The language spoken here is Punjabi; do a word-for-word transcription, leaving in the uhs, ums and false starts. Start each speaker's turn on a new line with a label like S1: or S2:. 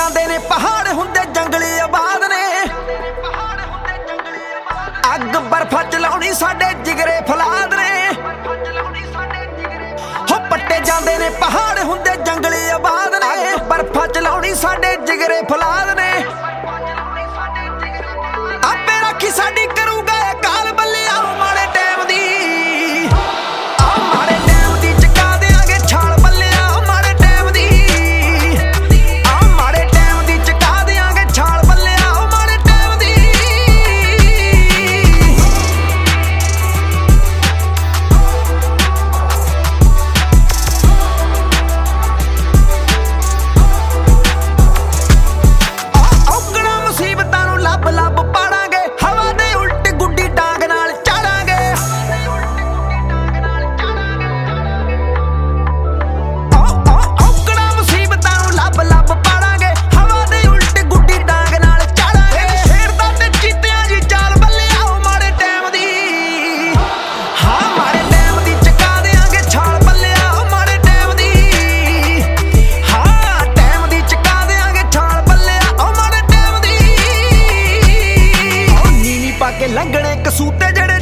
S1: ਜਾਂਦੇ ਨੇ ਪਹਾੜ ਹੁੰਦੇ ਜੰਗਲੀ ਆਬਾਦ ਨੇ ਅੱਗ ਬਰਫਾਂ ਚਲਾਉਣੀ ਸਾਡੇ ਜਿਗਰੇ ਫਲਾਦ ਨੇ ਹੋ ਪੱਟੇ ਜਾਂਦੇ ਨੇ ਪਹਾੜ ਹੁੰਦੇ ਜੰਗਲੀ ਆਬਾਦ ਨੇ ਬਰਫਾਂ ਚਲਾਉਣੀ ਸਾਡੇ ਜਿਗਰੇ ਫਲਾਦ ਨੇ ਆਪੇ ਰਾਖੀ ਸਾਡੀ ਕਰੂਗਾ ਕਾਲ ਬੱਲਿਆ ਮਾੜੇ ਟਾਈਮ ਦੀ ਆ ਮਾੜੇ ਟਾਈਮ ਦੀ ਚਕਾ ਦੇਾਂਗੇ ਛਾਲ ਬੱਲਿਆ ਮਾੜੇ ਟਾਈਮ ਦੀ ਆ ਮਾੜੇ ਟਾਈਮ ਦੀ ਚਕਾ ਦੇਾਂਗੇ ਛਾਲ ਬੱਲਿਆ ਮਾੜੇ ਟਾਈਮ ਦੀ ਔਕੜਾਂ ਮੁਸੀਬਤਾਂ ਨੂੰ ਲੱਭ ਲੱਭ ਪਾੜਾਂਗੇ ਹਵਾ ਦੇ ਉਲਟ ਗੁੱਡੀ ਡਾਂਗ ਨਾਲ ਚਾੜਾਂਗੇ ਔਕੜਾਂ ਮੁਸੀਬਤਾਂ ਨੂੰ ਲੱਭ ਲੱਭ ਪਾੜਾਂਗੇ ਹਵਾ ਦੇ ਉਲਟ ਗੁੱਡੀ ਡਾਂਗ ਨਾਲ ਚਾੜਾਂਗੇ ਸ਼ੇਰ ਦਾ ਤੇ ਚੀਤਿਆਂ ਜੀ ਚਾਲ ਬੱਲਿਆ ਮਾੜੇ ਟਾਈਮ ਦੀ ਹਾਂ ਮਾੜੇ ਟਾਈਮ ਦੀ ਚਕਾ ਦੇਾਂਗੇ ਛਾਲ ਬੱਲਿਆ ਮਾੜੇ ਟਾਈਮ ਦੀ ਹਾਂ ਟਾਈਮ ਦੀ ਚਕਾ ਦੇਾਂਗੇ ਛਾਲ ਬੱਲਿਆ ਉਹ ਮਾੜੇ ਟਾਈਮ ਦੀ ਨੀਵੀਂ ਪਾ ਕੇ ਲੰਘਣੇ ਕਸੂਤੇ ਜਿਹੜੇ